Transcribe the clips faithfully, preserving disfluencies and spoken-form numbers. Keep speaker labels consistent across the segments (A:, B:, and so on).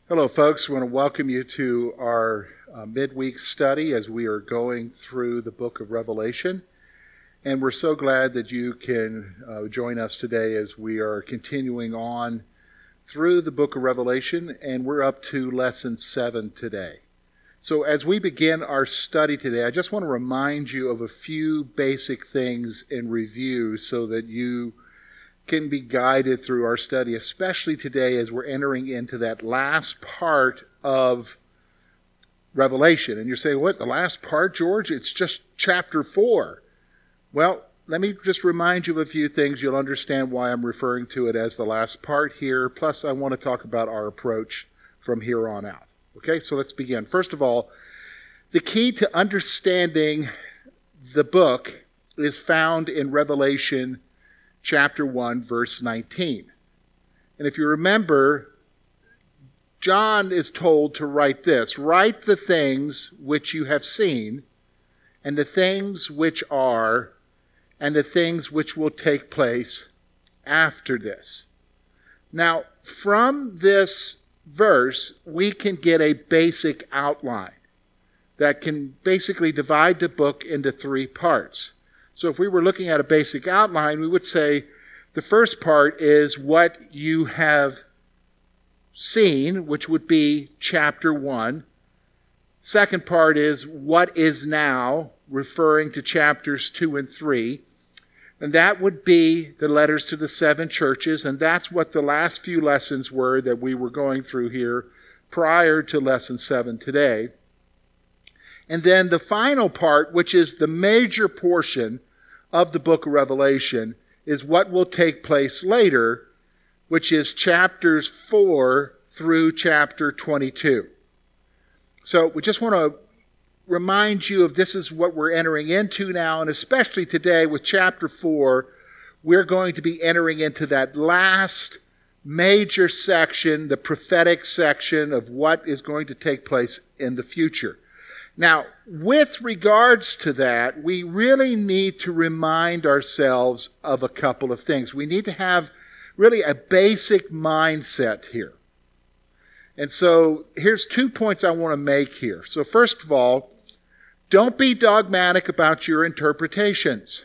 A: Hello, folks. We want to welcome you to our uh, midweek study as we are going through the book of Revelation. And we're so glad that you can uh, join us today as we are continuing on through the book of Revelation, and we're up to lesson seven today. So as we begin our study today, I just want to remind you of a few basic things in review so that you can be guided through our study, especially today as we're entering into that last part of Revelation. And you're saying, what, the last part, George? It's just chapter four. Well, let me just remind you of a few things. You'll understand why I'm referring to it as the last part here. Plus, I want to talk about our approach from here on out. Okay, so let's begin. First of all, the key to understanding the book is found in Revelation chapter one, verse nineteen. And if you remember, John is told to write this: write the things which you have seen, and the things which are, and the things which will take place after this. Now, from this verse, we can get a basic outline that can basically divide the book into three parts. So if we were looking at a basic outline, we would say the first part is what you have seen, which would be chapter one. Second part is what is now, referring to chapters two and three. And that would be the letters to the seven churches, and that's what the last few lessons were that we were going through here prior to lesson seven today. And then the final part, which is the major portion of the book of Revelation, is what will take place later, which is chapters four through chapter twenty-two. So we just want to remind you of this is what we're entering into now, and especially today with chapter four, we're going to be entering into that last major section, the prophetic section of what is going to take place in the future. Now, with regards to that, we really need to remind ourselves of a couple of things. We need to have really a basic mindset here. And so here's two points I want to make here. So first of all, don't be dogmatic about your interpretations.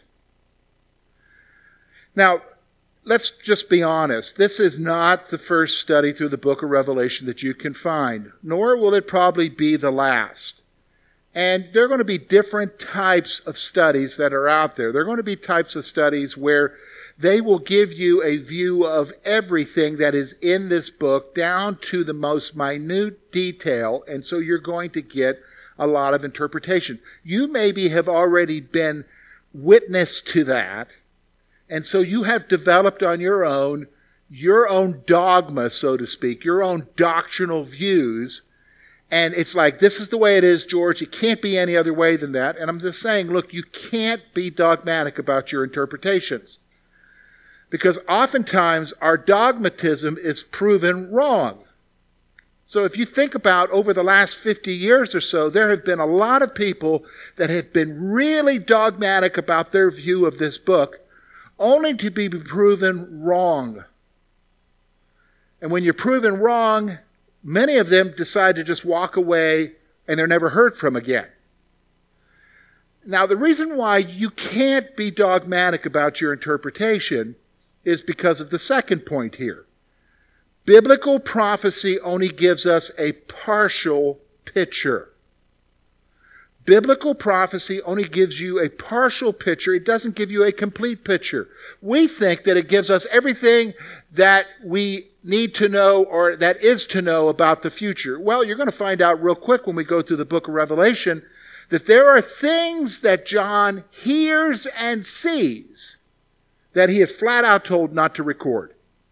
A: Now, let's just be honest. This is not the first study through the book of Revelation that you can find, nor will it probably be the last. And there are going to be different types of studies that are out there. There are going to be types of studies where they will give you a view of everything that is in this book down to the most minute detail. And so you're going to get a lot of interpretations. You maybe have already been witness to that. And so you have developed on your own, your own dogma, so to speak, your own doctrinal views. And it's like, this is the way it is, George. It can't be any other way than that. And I'm just saying, look, you can't be dogmatic about your interpretations. Because oftentimes our dogmatism is proven wrong. So if you think about over the last fifty years or so, there have been a lot of people that have been really dogmatic about their view of this book, only to be proven wrong. And when you're proven wrong, many of them decide to just walk away and they're never heard from again. Now, the reason why you can't be dogmatic about your interpretation is because of the second point here. Biblical prophecy only gives us a partial picture. Biblical prophecy only gives you a partial picture. It doesn't give you a complete picture. We think that it gives us everything that we need to know or that is to know about the future. Well, you're going to find out real quick when we go through the book of Revelation that there are things that John hears and sees that he is flat out told not to record.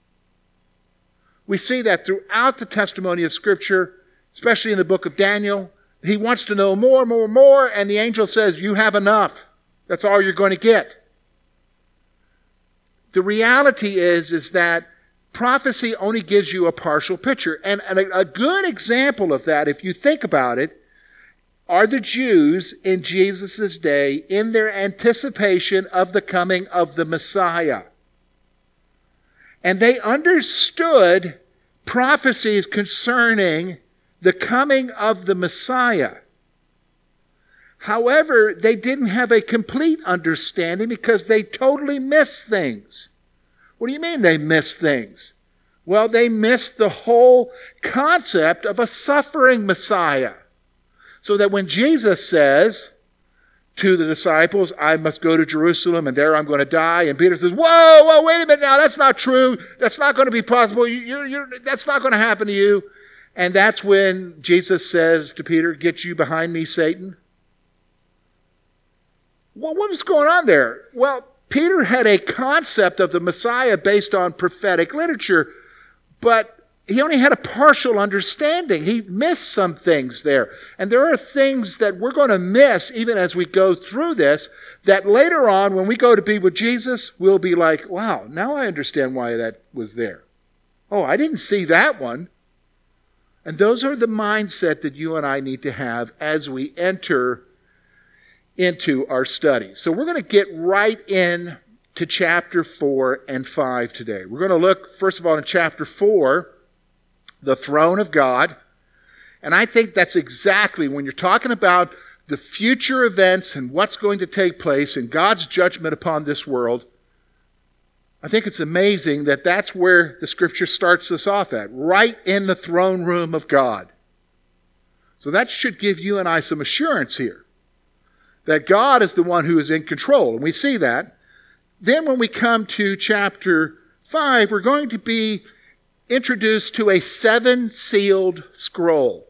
A: We see that throughout the testimony of Scripture, especially in the book of Daniel. He wants to know more, more, more, and the angel says, you have enough. That's all you're going to get. The reality is, is that prophecy only gives you a partial picture. And, and a, a good example of that, if you think about it, are the Jews in Jesus' day in their anticipation of the coming of the Messiah. And they understood prophecies concerning the coming of the Messiah. However, they didn't have a complete understanding because they totally missed things. What do you mean they missed things? Well, they missed the whole concept of a suffering Messiah. So that when Jesus says to the disciples, I must go to Jerusalem and there I'm going to die. And Peter says, whoa, whoa, wait a minute now. That's not true. That's not going to be possible. You, you, you, that's not going to happen to you. And that's when Jesus says to Peter, get you behind me, Satan. Well, what was going on there? Well, Peter had a concept of the Messiah based on prophetic literature, but he only had a partial understanding. He missed some things there. And there are things that we're going to miss even as we go through this, that later on when we go to be with Jesus, we'll be like, wow, now I understand why that was there. Oh, I didn't see that one. And those are the mindset that you and I need to have as we enter into our study. So we're going to get right in to chapter four and five today. We're going to look, first of all, in chapter four, the throne of God. And I think that's exactly when you're talking about the future events and what's going to take place in God's judgment upon this world. I think it's amazing that that's where the scripture starts us off at, right in the throne room of God. So that should give you and I some assurance here that God is the one who is in control. And we see that. Then when we come to chapter five, we're going to be introduced to a seven-sealed scroll.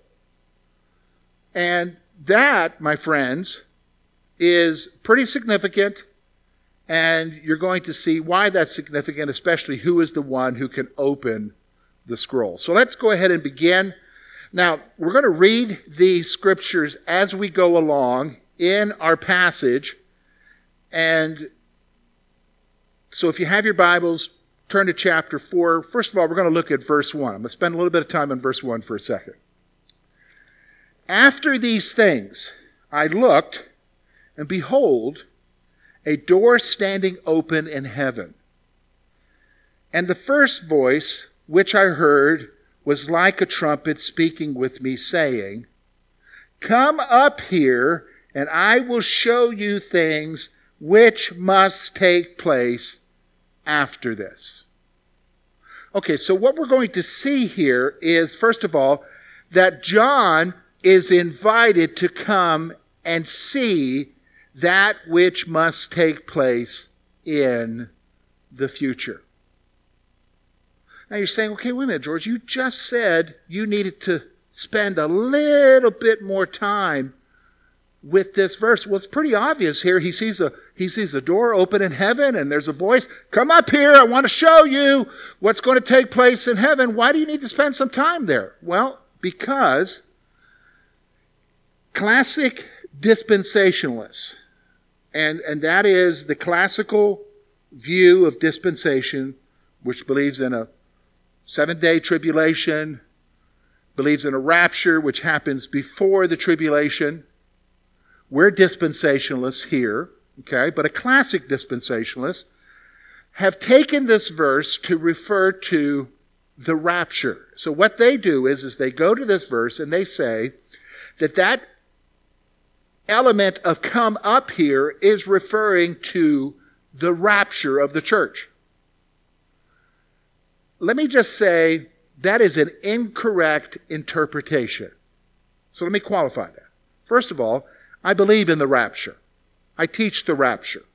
A: And that, my friends, is pretty significant. And you're going to see why that's significant, especially who is the one who can open the scroll. So let's go ahead and begin. Now, we're going to read the scriptures as we go along in our passage. And so if you have your Bibles, turn to chapter four. First of all, we're going to look at verse one. I'm going to spend a little bit of time on verse one for a second. After these things, I looked, and behold, a door standing open in heaven. And the first voice which I heard was like a trumpet speaking with me, saying, come up here, and I will show you things which must take place after this. Okay, so what we're going to see here is, first of all, that John is invited to come and see that which must take place in the future. Now you're saying, okay, wait a minute, George, you just said you needed to spend a little bit more time with this verse. Well, it's pretty obvious here. He sees a he sees a door open in heaven, and there's a voice, come up here, I want to show you what's going to take place in heaven. Why do you need to spend some time there? Well, because classic dispensationalists, and, and that is the classical view of dispensation, which believes in a seven-day tribulation, believes in a rapture, which happens before the tribulation. We're dispensationalists here, okay? But a classic dispensationalist have taken this verse to refer to the rapture. So what they do is, is they go to this verse and they say that that element of come up here is referring to the rapture of the church. Let me just say that is an incorrect interpretation. So let me qualify that. First of all, I believe in the rapture. I teach the rapture.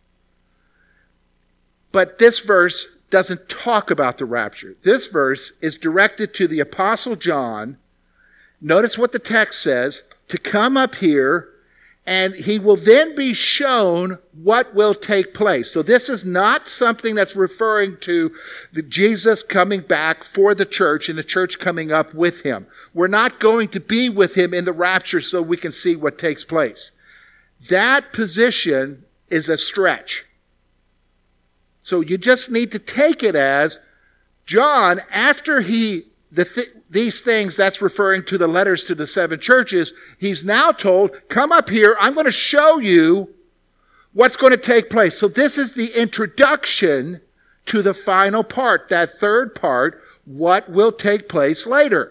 A: But this verse doesn't talk about the rapture. This verse is directed to the Apostle John. Notice what the text says, to come up here, and he will then be shown what will take place. So this is not something that's referring to the Jesus coming back for the church and the church coming up with him. We're not going to be with him in the rapture so we can see what takes place. That position is a stretch. So you just need to take it as John, after he the th- these things, that's referring to the letters to the seven churches, he's now told, come up here, I'm going to show you what's going to take place. So this is the introduction to the final part, that third part, what will take place later.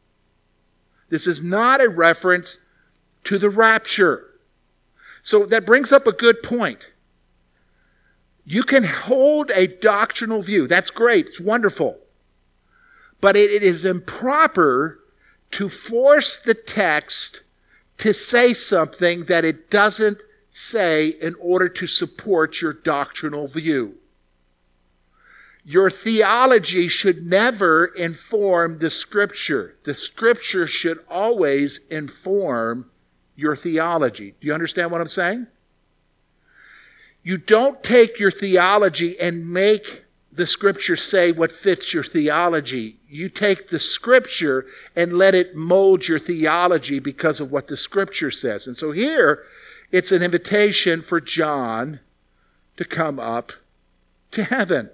A: This is not a reference to the rapture. So that brings up a good point. You can hold a doctrinal view. That's great. It's wonderful. But it, it is improper to force the text to say something that it doesn't say in order to support your doctrinal view. Your theology should never inform the Scripture. The Scripture should always inform your theology. Do you understand what I'm saying? You don't take your theology and make the Scripture say what fits your theology. You take the Scripture and let it mold your theology because of what the Scripture says. And so here, it's an invitation for John to come up to heaven.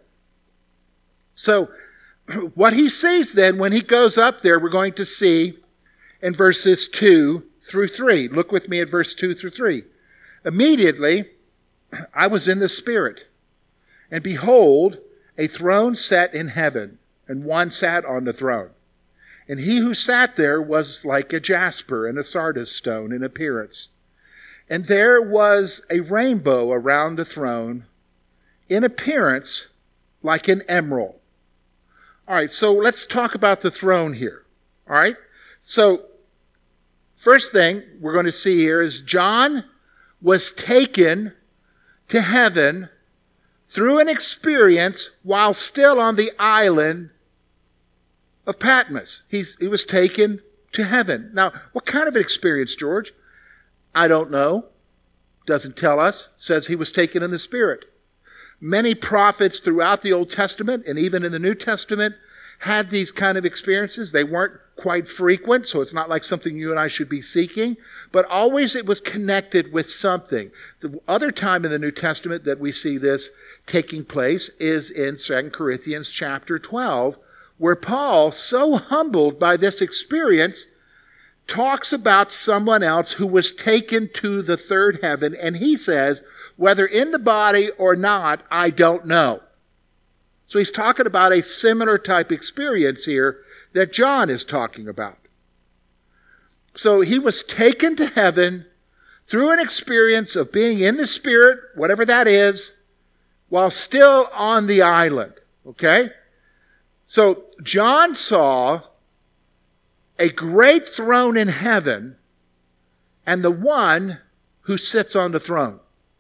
A: So, what he sees then when he goes up there, we're going to see in verses two through three. Look with me at verse two through three. Immediately, I was in the Spirit, and behold, a throne sat in heaven, and one sat on the throne. And he who sat there was like a jasper and a sardis stone in appearance. And there was a rainbow around the throne, in appearance like an emerald. All right, so let's talk about the throne here. All right, so first thing we're going to see here is John was taken to heaven through an experience while still on the island of Patmos. He's, he was taken to heaven. Now, what kind of an experience, George? I don't know. Doesn't tell us. Says he was taken in the Spirit. Many prophets throughout the Old Testament and even in the New Testament had these kind of experiences. They weren't quite frequent, so it's not like something you and I should be seeking, but always it was connected with something. The other time in the New Testament that we see this taking place is in Second Corinthians chapter twelve, where Paul, so humbled by this experience, talks about someone else who was taken to the third heaven, and he says, whether in the body or not, I don't know. So he's talking about a similar type experience here that John is talking about. So he was taken to heaven through an experience of being in the Spirit, whatever that is, while still on the island. Okay? So John saw a great throne in heaven and the one who sits on the throne.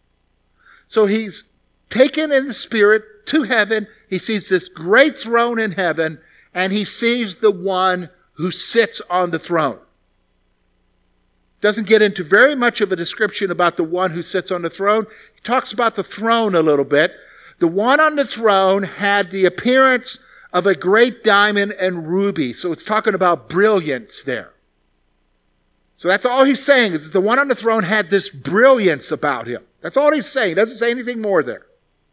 A: So he's taken in the Spirit to heaven. He sees this great throne in heaven, and he sees the one who sits on the throne. Doesn't get into very much of a description about the one who sits on the throne. He talks about the throne a little bit. The one on the throne had the appearance of a great diamond and ruby. So it's talking about brilliance there. So that's all he's saying, is the one on the throne had this brilliance about him. That's all he's saying. He doesn't say anything more there.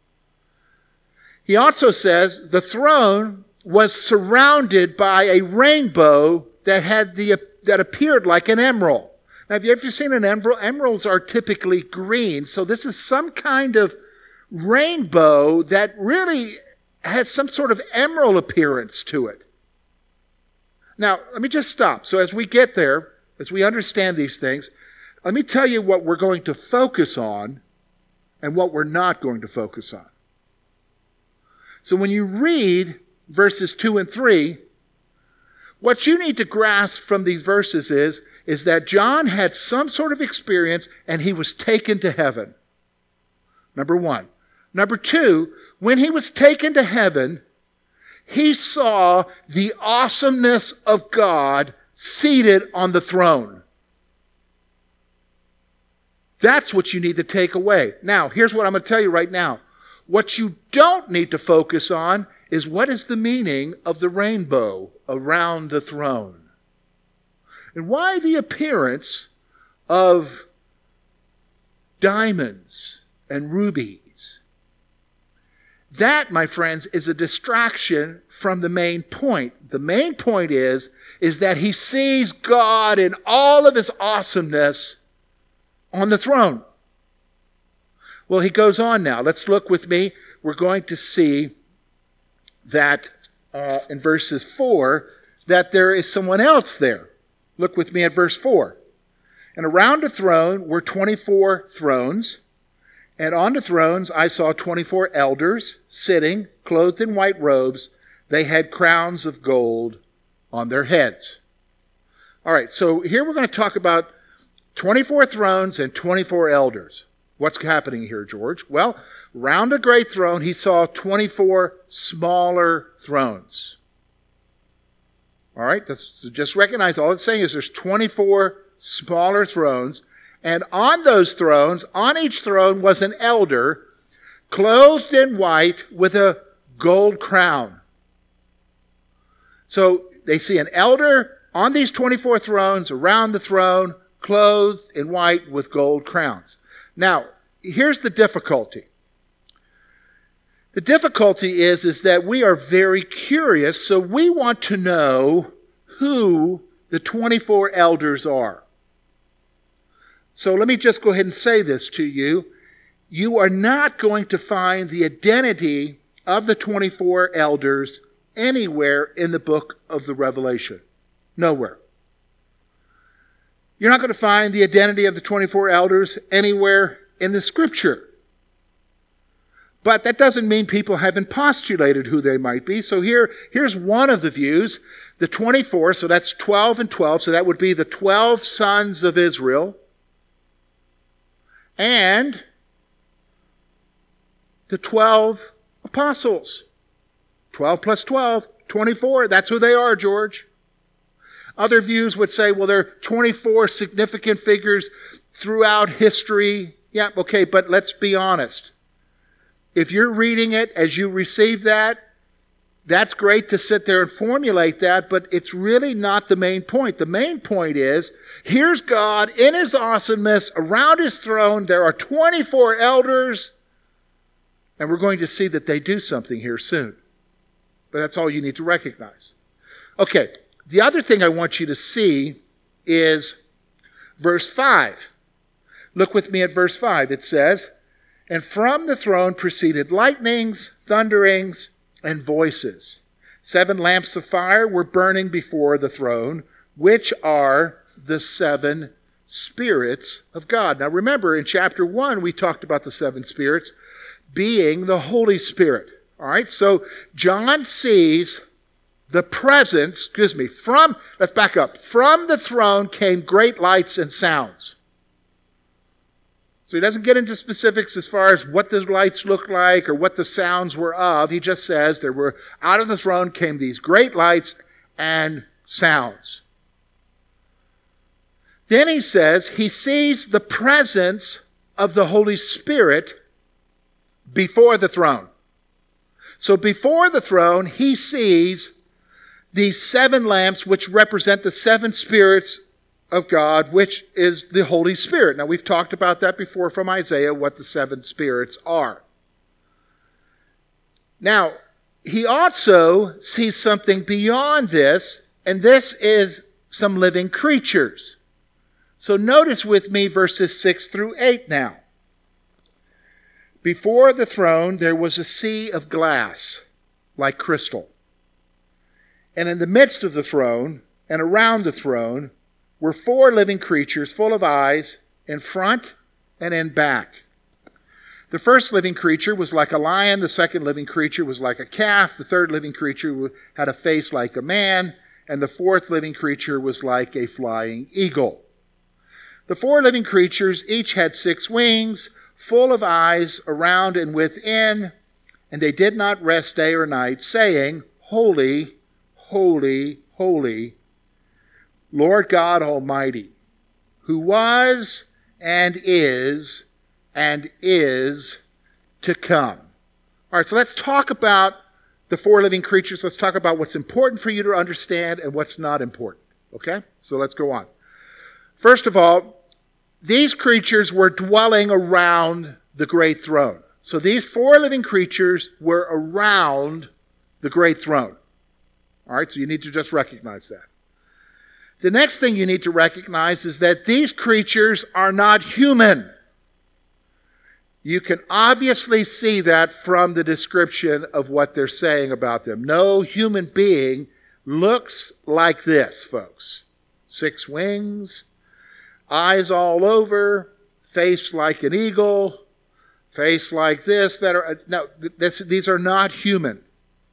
A: He also says the throne was surrounded by a rainbow that had the that appeared like an emerald. Now, have you ever seen an emerald? Emeralds are typically green, so this is some kind of rainbow that really has some sort of emerald appearance to it. Now, let me just stop. So as we get there, as we understand these things, let me tell you what we're going to focus on and what we're not going to focus on. So when you read verses two and three, what you need to grasp from these verses is, is that John had some sort of experience and he was taken to heaven. Number one. Number two, when he was taken to heaven, he saw the awesomeness of God seated on the throne. That's what you need to take away. Now, here's what I'm going to tell you right now. What you don't need to focus on is what is the meaning of the rainbow around the throne? And why the appearance of diamonds and rubies? That, my friends, is a distraction from the main point. The main point is, is that he sees God in all of his awesomeness on the throne. Well, he goes on now. Let's look with me. We're going to see that uh, in verses four that there is someone else there. Look with me at verse four. And around the throne were twenty-four thrones, and on the thrones I saw twenty-four elders sitting, clothed in white robes. They had crowns of gold on their heads. All right, so here we're going to talk about twenty-four thrones and twenty-four elders. What's happening here, George? Well, round the great throne, he saw twenty-four smaller thrones. All right, that's, so just recognize all it's saying is there's twenty-four smaller thrones, and on those thrones, on each throne was an elder clothed in white with a gold crown. So they see an elder on these twenty-four thrones, around the throne, clothed in white with gold crowns. Now, here's the difficulty. The difficulty is, is that we are very curious, so we want to know who the twenty-four elders are. So let me just go ahead and say this to you. You are not going to find the identity of the twenty-four elders anywhere in the book of the Revelation. Nowhere. You're not going to find the identity of the twenty-four elders anywhere in the Scripture. But that doesn't mean people haven't postulated who they might be. So here, here's one of the views. The twenty-four, so that's twelve and twelve, so that would be the twelve sons of Israel. And the twelve apostles. twelve plus twelve, twenty-four. That's who they are, George. Other views would say, well, there are twenty-four significant figures throughout history. Yeah, okay, but let's be honest. If you're reading it as you receive that, that's great to sit there and formulate that, but it's really not the main point. The main point is, here's God in his awesomeness around his throne. There are twenty-four elders, and we're going to see that they do something here soon. But that's all you need to recognize. Okay, the other thing I want you to see is verse five. Look with me at verse five. It says, and from the throne proceeded lightnings, thunderings, and voices. Seven lamps of fire were burning before the throne, which are the seven spirits of God. Now remember, in chapter one, we talked about the seven spirits being the Holy Spirit. All right, so John sees the presence, excuse me, from, let's back up. From the throne came great lights and sounds. So he doesn't get into specifics as far as what the lights looked like or what the sounds were of. He just says there were, out of the throne came these great lights and sounds. Then he says he sees the presence of the Holy Spirit before the throne. So before the throne, he sees these seven lamps which represent the seven spirits of God, which is the Holy Spirit. Now, we've talked about that before from Isaiah, what the seven spirits are. Now, he also sees something beyond this, and this is some living creatures. So notice with me verses six through eight now. Before the throne, there was a sea of glass, like crystal. And in the midst of the throne, and around the throne, were four living creatures full of eyes in front and in back. The first living creature was like a lion. The second living creature was like a calf. The third living creature had a face like a man. And the fourth living creature was like a flying eagle. The four living creatures each had six wings, full of eyes around and within. And they did not rest day or night, saying, Holy, holy, holy, Lord God Almighty, who was and is and is to come. All right, so let's talk about the four living creatures. Let's talk about what's important for you to understand and what's not important. Okay? So let's go on. First of all, these creatures were dwelling around the great throne. So these four living creatures were around the great throne. All right, so you need to just recognize that. The next thing you need to recognize is that these creatures are not human. You can obviously see that from the description of what they're saying about them. No human being looks like this, folks. Six wings, eyes all over, face like an eagle, face like this. That are no, this, these are not human.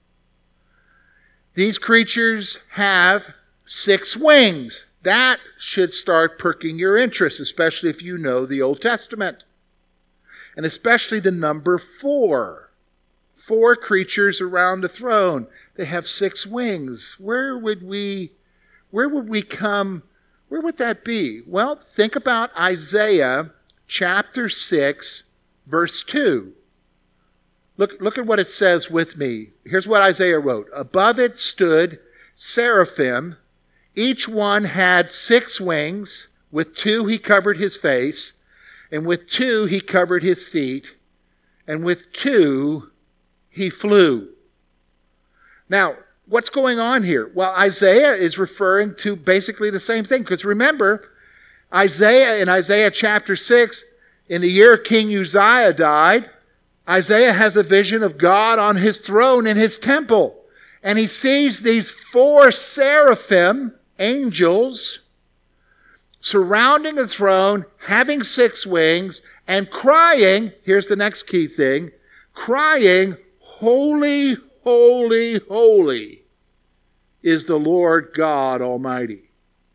A: These creatures have six wings. That should start perking your interest, especially if you know the Old Testament. And especially the number four. Four creatures around the throne. They have six wings. Where would we, where would we come, where would that be? Well, think about Isaiah chapter six, verse two. Look, look at what it says with me. Here's what Isaiah wrote. Above it stood seraphim. Each one had six wings. With two he covered his face. And with two he covered his feet. And with two he flew. Now, what's going on here? Well, Isaiah is referring to basically the same thing. Because remember, Isaiah in Isaiah chapter six, in the year King Uzziah died, Isaiah has a vision of God on his throne in his temple. And he sees these four seraphim, angels, surrounding the throne, having six wings, and crying, here's the next key thing, crying, holy, holy, holy is the Lord God Almighty.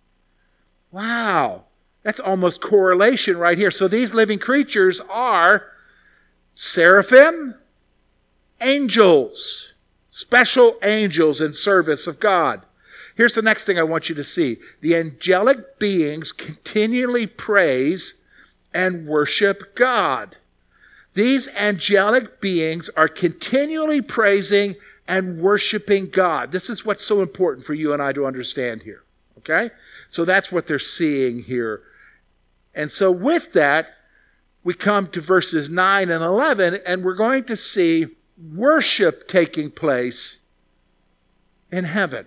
A: Wow, that's almost correlation right here. So these living creatures are seraphim, angels, special angels in service of God. Here's the next thing I want you to see. The angelic beings continually praise and worship God. These angelic beings are continually praising and worshiping God. This is what's so important for you and I to understand here. Okay? So that's what they're seeing here. And so with that, we come to verses nine and eleven, and we're going to see worship taking place in heaven.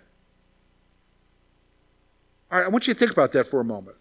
A: All right, I want you to think about that for a moment.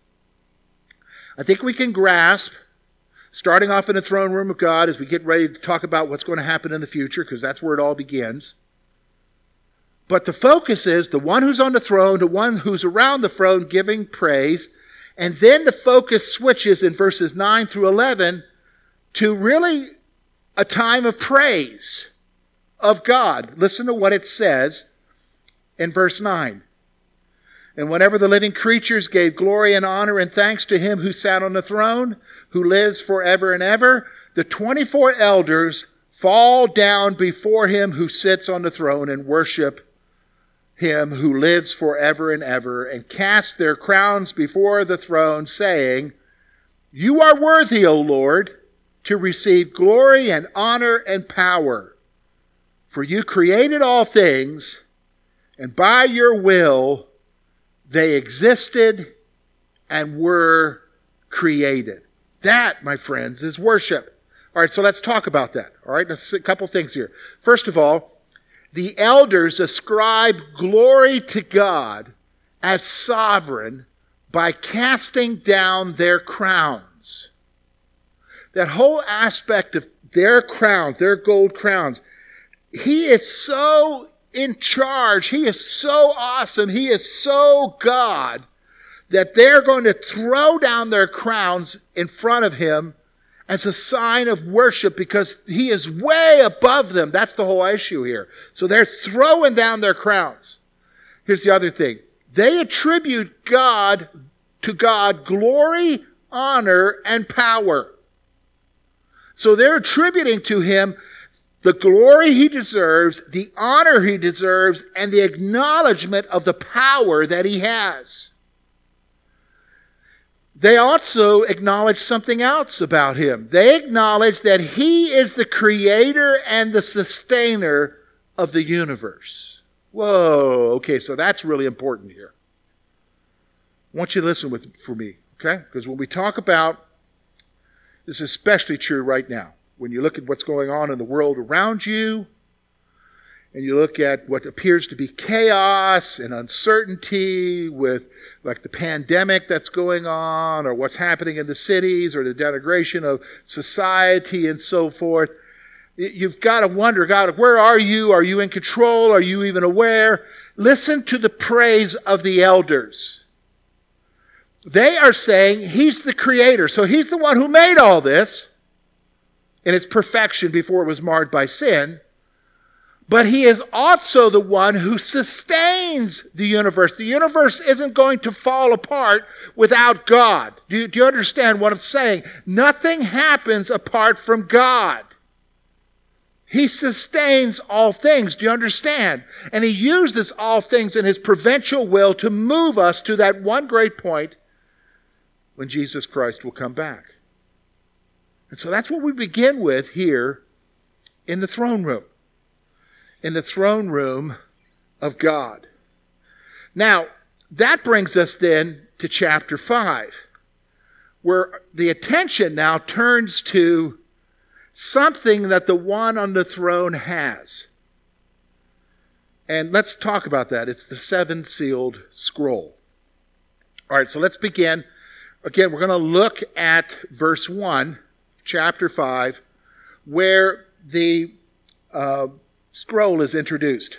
A: I think we can grasp, starting off in the throne room of God as we get ready to talk about what's going to happen in the future, because that's where it all begins. But the focus is the one who's on the throne, the one who's around the throne giving praise. And then the focus switches in verses nine through eleven to really a time of praise of God. Listen to what it says in verse nine. And whenever the living creatures gave glory and honor and thanks to him who sat on the throne, who lives forever and ever, the twenty-four elders fall down before him who sits on the throne and worship him who lives forever and ever, and cast their crowns before the throne, saying, You are worthy, O Lord, to receive glory and honor and power. For you created all things, and by your will they existed and were created. That, my friends, is worship. All right, so let's talk about that. All right, let's see a couple things here. First of all, the elders ascribe glory to God as sovereign by casting down their crowns. That whole aspect of their crowns, their gold crowns, he is so in charge. He is so awesome. He is so God that they're going to throw down their crowns in front of him as a sign of worship because he is way above them. That's the whole issue here. So they're throwing down their crowns. Here's the other thing. They attribute God to God glory, honor, and power. So they're attributing to him the glory he deserves, the honor he deserves, and the acknowledgement of the power that he has. They also acknowledge something else about him. They acknowledge that he is the creator and the sustainer of the universe. Whoa, okay, so that's really important here. I want you to listen with, for me, okay? Because when we talk about, this is especially true right now, when you look at what's going on in the world around you, and you look at what appears to be chaos and uncertainty with like the pandemic that's going on, or what's happening in the cities, or the denigration of society and so forth, you've got to wonder, God, where are you? Are you in control? Are you even aware? Listen to the praise of the elders. They are saying he's the creator. So he's the one who made all this in its perfection before it was marred by sin. But he is also the one who sustains the universe. The universe isn't going to fall apart without God. Do you, do you understand what I'm saying? Nothing happens apart from God. He sustains all things. Do you understand? And he uses all things in his providential will to move us to that one great point when Jesus Christ will come back. And so that's what we begin with here in the throne room. In the throne room of God. Now, that brings us then to chapter five, where the attention now turns to something that the one on the throne has. And let's talk about that. It's the seven-sealed scroll. All right, so let's begin. Again, we're going to look at verse one, chapter five, where the uh, scroll is introduced.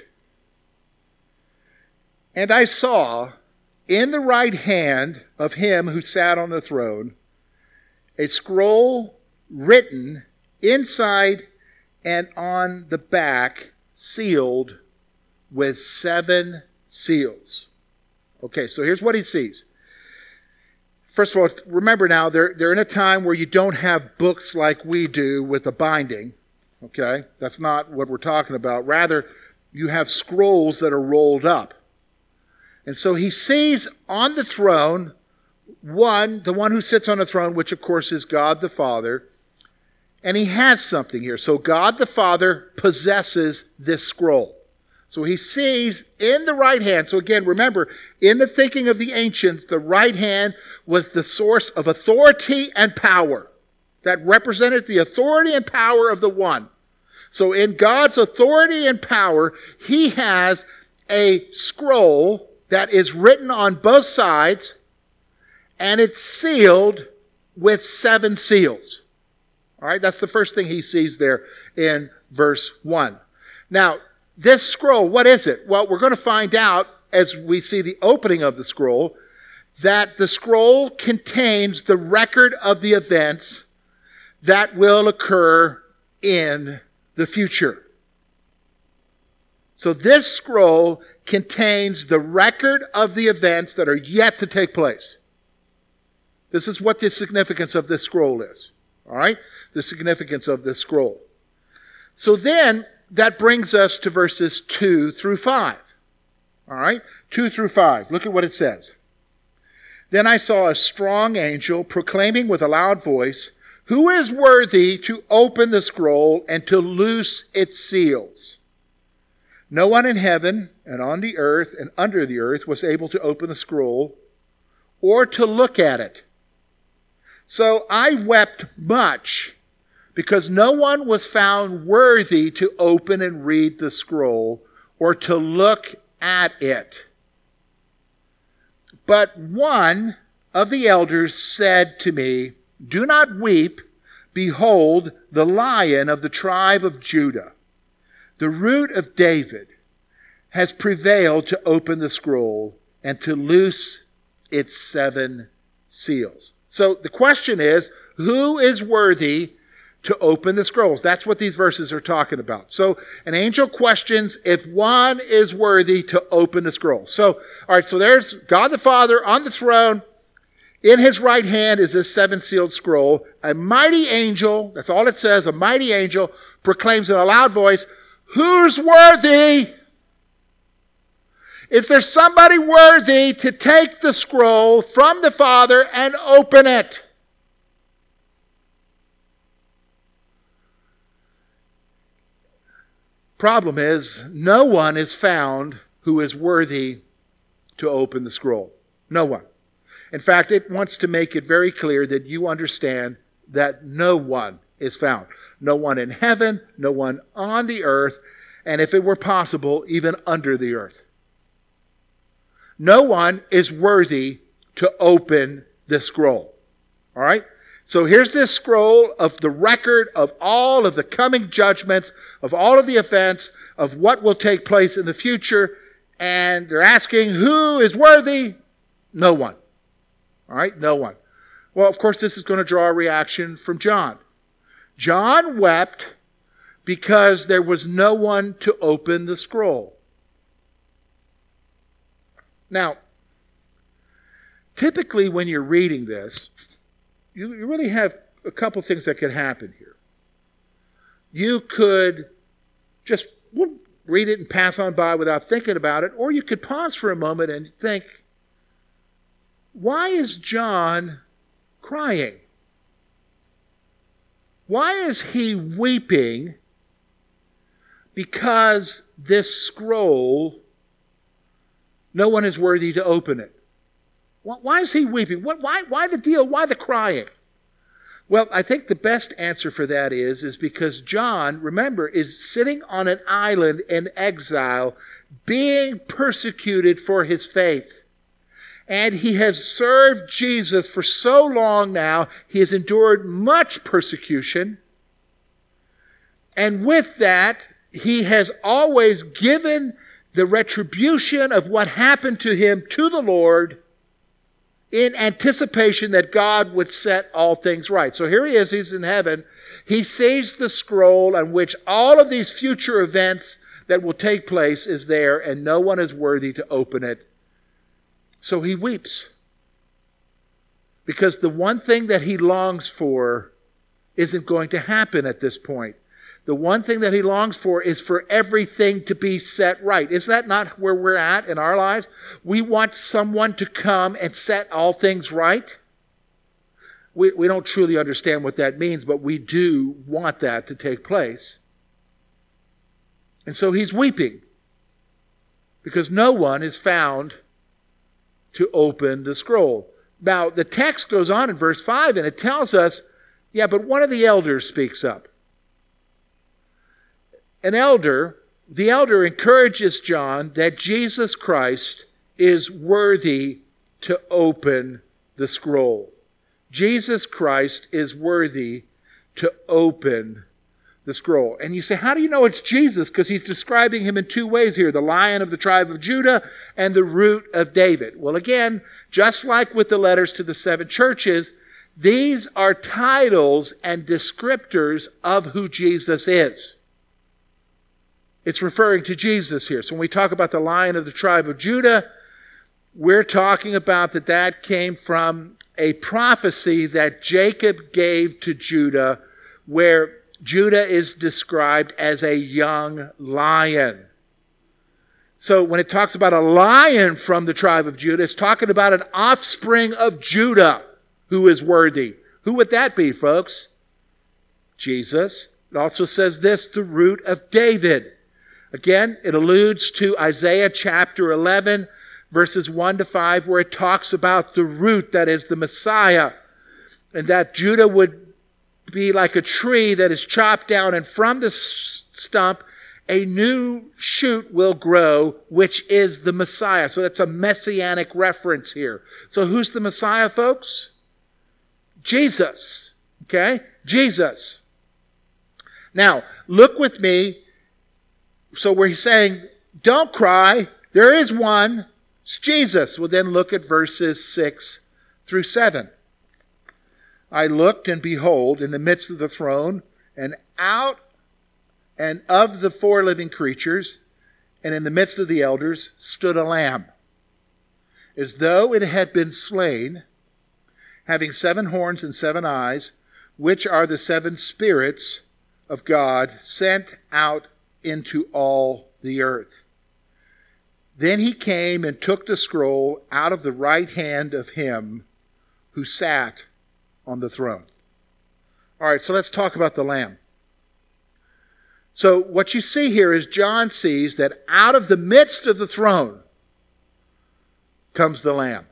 A: And I saw in the right hand of him who sat on the throne a scroll written inside and on the back, sealed with seven seals. Okay, so here's what he sees. First of all, remember now, they're, they're in a time where you don't have books like we do with a binding. Okay, that's not what we're talking about. Rather, you have scrolls that are rolled up. And so he sees on the throne, one, the one who sits on the throne, which of course is God the Father, and he has something here. So God the Father possesses this scroll. So he sees in the right hand. So again, remember, in the thinking of the ancients, the right hand was the source of authority and power. That represented the authority and power of the one. So in God's authority and power, he has a scroll that is written on both sides, and it's sealed with seven seals. All right, that's the first thing he sees there in verse one. Now, this scroll, what is it? Well, we're going to find out as we see the opening of the scroll that the scroll contains the record of the events that will occur in the future. So this scroll contains the record of the events that are yet to take place. This is what the significance of this scroll is. All right? The significance of this scroll. So then, that brings us to verses two through five. All right? two through five. Look at what it says. Then I saw a strong angel proclaiming with a loud voice, "Who is worthy to open the scroll and to loose its seals?" No one in heaven and on the earth and under the earth was able to open the scroll or to look at it. So I wept much because no one was found worthy to open and read the scroll or to look at it. But one of the elders said to me, "Do not weep. Behold, the Lion of the tribe of Judah, the Root of David, has prevailed to open the scroll and to loose its seven seals." So the question is, who is worthy to open the scrolls? That's what these verses are talking about. So an angel questions if one is worthy to open the scroll. So, all right, so there's God the Father on the throne. In his right hand is this seven-sealed scroll. A mighty angel, that's all it says, a mighty angel proclaims in a loud voice, "Who's worthy?" If there's somebody worthy to take the scroll from the Father and open it. Problem is, no one is found who is worthy to open the scroll. No one. In fact, it wants to make it very clear that you understand that no one is found. No one in heaven, no one on the earth. and if it were possible, even under the earth. No one is worthy to open this scroll. All right? So here's this scroll of the record of all of the coming judgments, of all of the events, of what will take place in the future. And they're asking, who is worthy? No one. All right? No one. Well, of course, this is going to draw a reaction from John. John wept because there was no one to open the scroll. Now, typically when you're reading this, you, you really have a couple things that could happen here. You could just read it and pass on by without thinking about it, or you could pause for a moment and think, why is John crying? Why is he weeping because this scroll, no one is worthy to open it? Why is he weeping? What, why, why the deal? Why the crying? Well, I think the best answer for that is, is because John, remember, is sitting on an island in exile, being persecuted for his faith. And he has served Jesus for so long now, he has endured much persecution. And with that, he has always given the retribution of what happened to him to the Lord in anticipation that God would set all things right. So here he is, he's in heaven. He sees the scroll on which all of these future events that will take place is there, and no one is worthy to open it. So he weeps. Because the one thing that he longs for isn't going to happen at this point. The one thing that he longs for is for everything to be set right. Is that not where we're at in our lives? We want someone to come and set all things right. We, we don't truly understand what that means, but we do want that to take place. And so he's weeping because no one is found to open the scroll. Now, the text goes on in verse five and it tells us, yeah, but one of the elders speaks up. An elder, the elder encourages John that Jesus Christ is worthy to open the scroll. Jesus Christ is worthy to open the scroll. And you say, how do you know it's Jesus? Because he's describing him in two ways here, the Lion of the tribe of Judah and the Root of David. Well, again, just like with the letters to the seven churches, these are titles and descriptors of who Jesus is. It's referring to Jesus here. So when we talk about the Lion of the tribe of Judah, we're talking about that that came from a prophecy that Jacob gave to Judah, where Judah is described as a young lion. So when it talks about a lion from the tribe of Judah, it's talking about an offspring of Judah who is worthy. Who would that be, folks? Jesus. It also says this, the Root of David. Again, it alludes to Isaiah chapter eleven, verses one to five, where it talks about the root that is the Messiah, and that Judah would be like a tree that is chopped down, and from the stump a new shoot will grow, which is the Messiah. So that's a messianic reference here. So who's the Messiah, folks? Jesus. Okay? Jesus. Now, look with me. So we're saying, don't cry. There is one. It's Jesus. Well, then look at verses six through seven. I looked, and behold, in the midst of the throne, and out and of the four living creatures, and in the midst of the elders, stood a lamb, as though it had been slain, having seven horns and seven eyes, which are the seven spirits of God sent out into all the earth. Then he came and took the scroll out of the right hand of him who sat on the throne. All right, so let's talk about the Lamb. So what you see here is John sees that out of the midst of the throne comes the Lamb.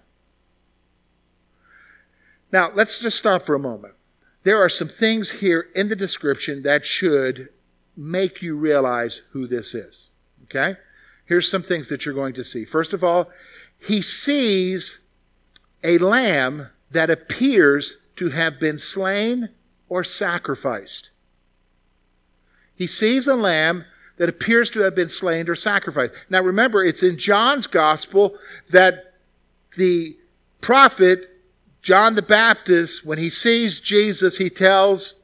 A: Now, let's just stop for a moment. There are some things here in the description that should make you realize who this is. Okay? Here's some things that you're going to see. First of all, he sees a lamb that appears to have been slain or sacrificed. He sees a lamb that appears to have been slain or sacrificed. Now remember, it's in John's gospel that the prophet John the Baptist, when he sees Jesus, he tells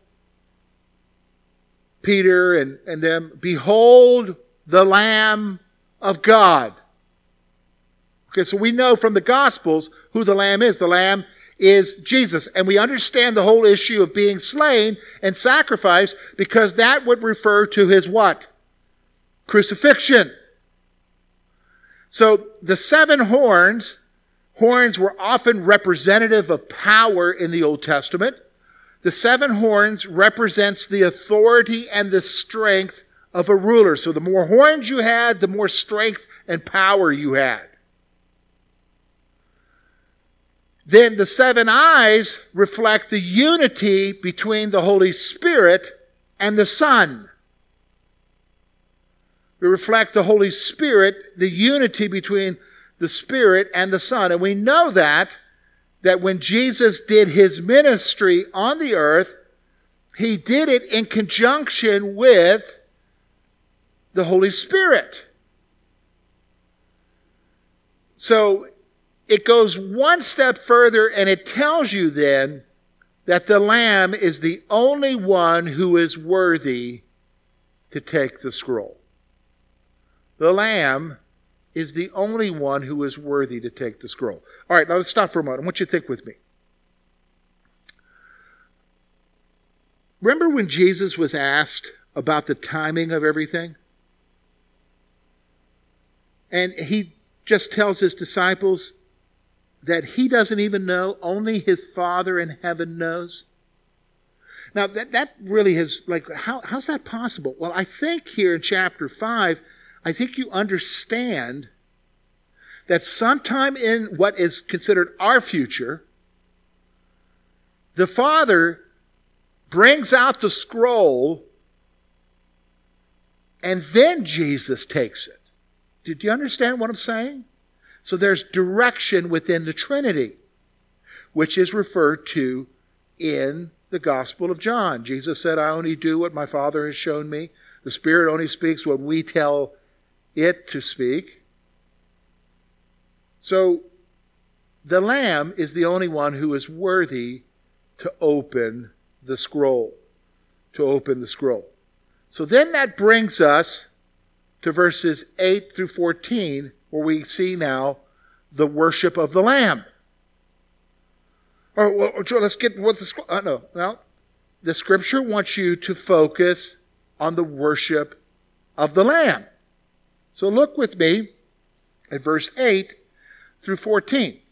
A: Peter and, and them, "Behold the Lamb of God." Okay, so we know from the Gospels who the Lamb is. The Lamb is Jesus. And we understand the whole issue of being slain and sacrificed because that would refer to his what? Crucifixion. So the seven horns, horns were often representative of power in the Old Testament. The seven horns represents the authority and the strength of a ruler. So the more horns you had, the more strength and power you had. Then the seven eyes reflect the unity between the Holy Spirit and the Son. They reflect the Holy Spirit, the unity between the Spirit and the Son. And we know that, that when Jesus did his ministry on the earth, he did it in conjunction with the Holy Spirit. So it goes one step further and it tells you then that the Lamb is the only one who is worthy to take the scroll. The Lamb is the only one who is worthy to take the scroll. All right, now let's stop for a moment. I want you to think with me. Remember when Jesus was asked about the timing of everything? And he just tells his disciples that he doesn't even know, only his Father in heaven knows. Now, that, that really is, like, how, how's that possible? Well, I think here in chapter five, I think you understand that sometime in what is considered our future, the Father brings out the scroll and then Jesus takes it. Did you understand what I'm saying? So there's direction within the Trinity, which is referred to in the Gospel of John. Jesus said, "I only do what my Father has shown me. The Spirit only speaks what we tell it to speak." So the Lamb is the only one who is worthy to open the scroll. To open the scroll. So then that brings us to verses eight through fourteen, where we see now the worship of the Lamb. All right, well, let's get what the uh, no, well, the Scripture wants you to focus on the worship of the Lamb. So look with me at verse eight through fourteen.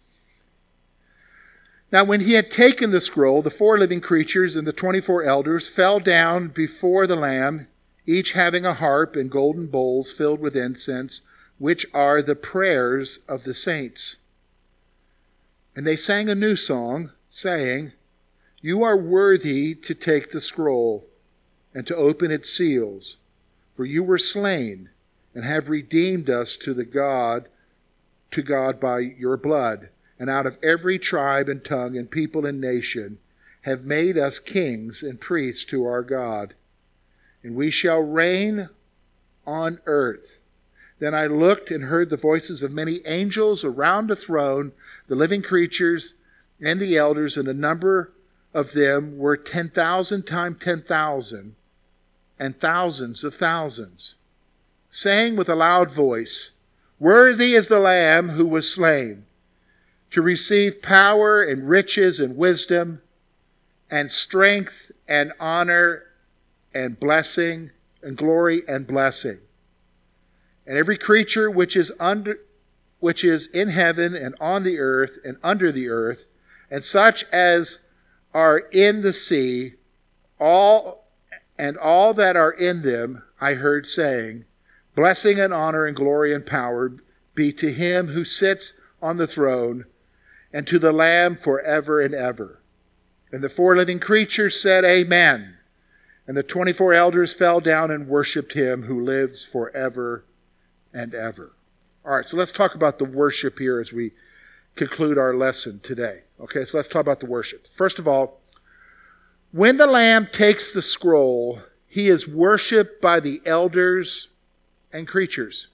A: Now when he had taken the scroll, the four living creatures and the twenty-four elders fell down before the Lamb, each having a harp and golden bowls filled with incense, which are the prayers of the saints. And they sang a new song, saying, "You are worthy to take the scroll and to open its seals, for you were slain and have redeemed us to the God, to God by your blood, and out of every tribe and tongue and people and nation have made us kings and priests to our God. And we shall reign on earth." Then I looked and heard the voices of many angels around the throne, the living creatures and the elders, and the number of them were ten thousand times ten thousand, and thousands of thousands, saying with a loud voice, "Worthy is the Lamb who was slain, to receive power and riches and wisdom and strength and honor and blessing and glory and blessing." And every creature which is under, which is in heaven and on the earth and under the earth, and such as are in the sea, all and all that are in them, I heard saying, "Blessing and honor and glory and power be to him who sits on the throne, and to the Lamb forever and ever." And the four living creatures said, "Amen." And the twenty-four elders fell down and worshiped him who lives forever and ever. All right, so let's talk about the worship here as we conclude our lesson today. Okay, so let's talk about the worship. First of all, when the Lamb takes the scroll, he is worshiped by the elders and creatures.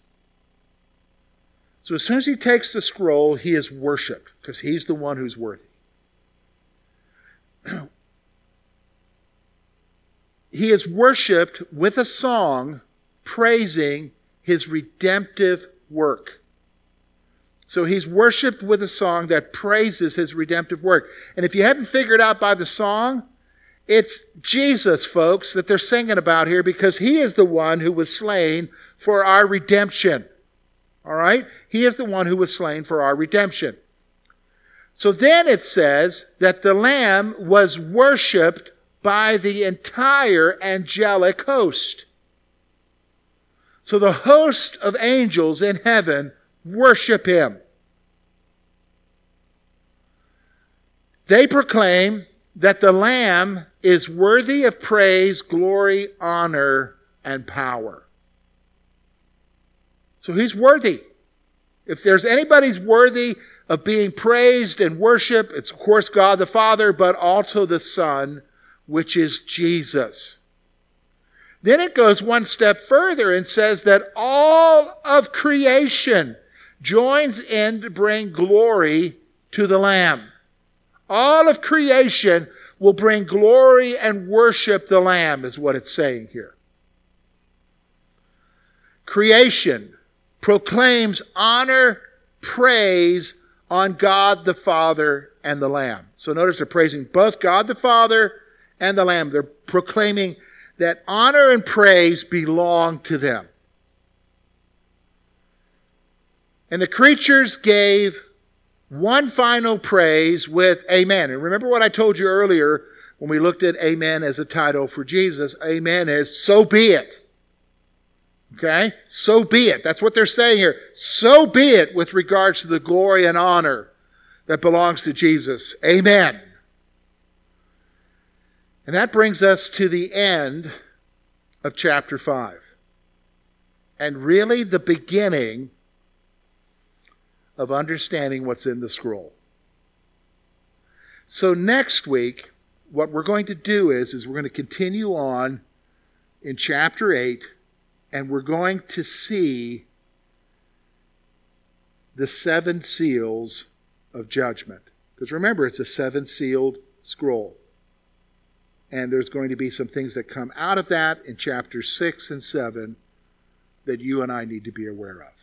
A: So as soon as he takes the scroll, he is worshiped because he's the one who's worthy. He is worshiped with a song praising his redemptive work. So he's worshiped with a song that praises his redemptive work. And if you haven't figured out by the song, it's Jesus, folks, that they're singing about here because he is the one who was slain for our redemption. All right? He is the one who was slain for our redemption. So then it says that the Lamb was worshiped by the entire angelic host. So the host of angels in heaven worship him. They proclaim that the Lamb is worthy of praise, glory, honor, and power. So he's worthy. If there's anybody's worthy of being praised and worshiped, it's of course God the Father, but also the Son, which is Jesus. Then it goes one step further and says that all of creation joins in to bring glory to the Lamb. All of creation will bring glory and worship the Lamb, is what it's saying here. Creation proclaims honor, praise on God the Father and the Lamb. So notice they're praising both God the Father and the Lamb. They're proclaiming that honor and praise belong to them. And the creatures gave one final praise with amen. And remember what I told you earlier when we looked at amen as a title for Jesus. Amen is so be it. Okay? So be it. That's what they're saying here. So be it with regards to the glory and honor that belongs to Jesus. Amen. And that brings us to the end of chapter five. And really the beginning of understanding what's in the scroll. So next week, what we're going to do is, is we're going to continue on in chapter eight, and we're going to see the seven seals of judgment. Because remember, it's a seven-sealed scroll. And there's going to be some things that come out of that in chapters six and seven that you and I need to be aware of.